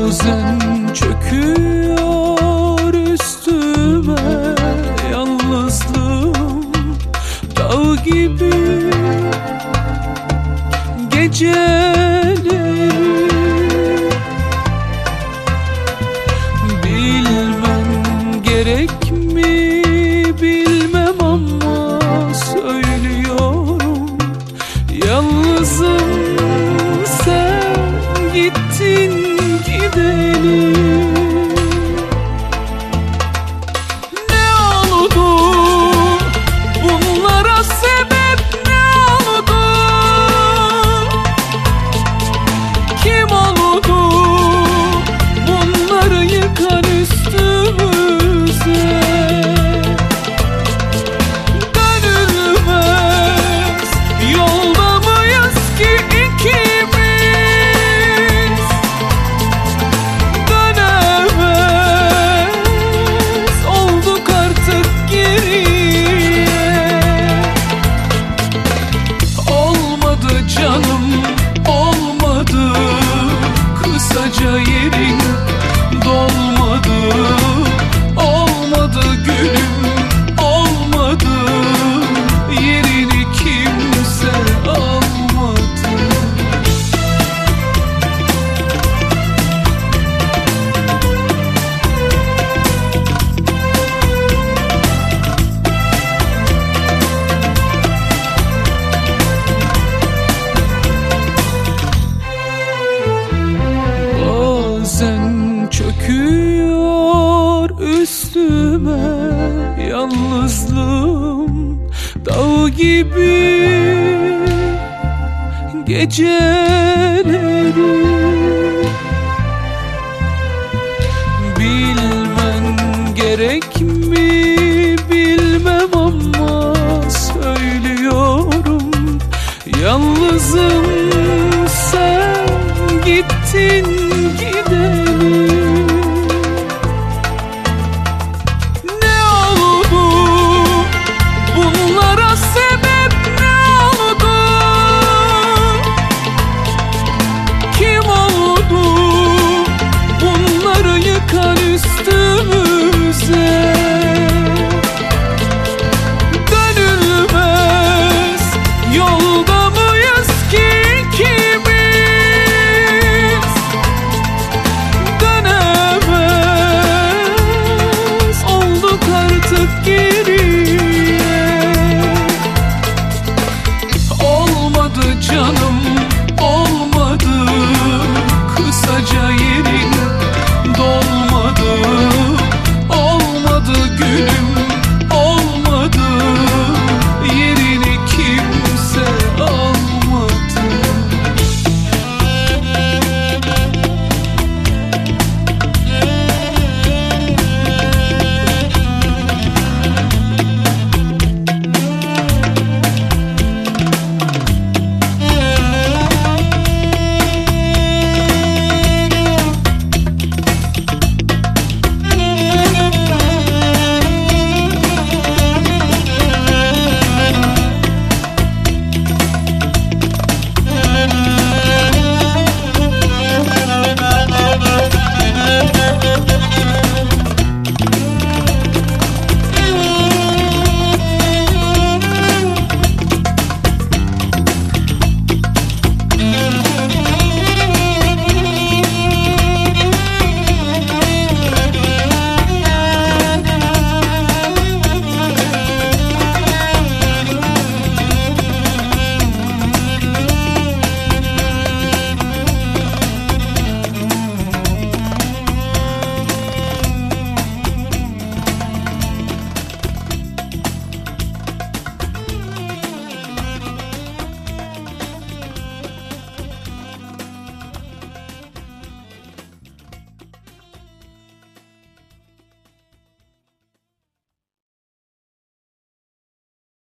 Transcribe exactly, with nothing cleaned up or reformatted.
Bazen çöküyor üstüme yalnızlığım, dağ gibi geceleri. Bilmem gerek mi bilmem ama söylüyorum, yalnızım sen gittin gideli. Ne oldu bunlara sebep, ne oldu? Kim oldu bunları yıkar üstümüze? Dönülmez yolda mıyız ki ikimiz? Dönemez olduk artık geriye. Olmadı canım, olmadı, kısaca yerin dolmadı. Olmadı gülüm, olmadı, yerini kimse almadı. Bazen çöküyor üstüme yalnızlığım, dağ gibi geceleri.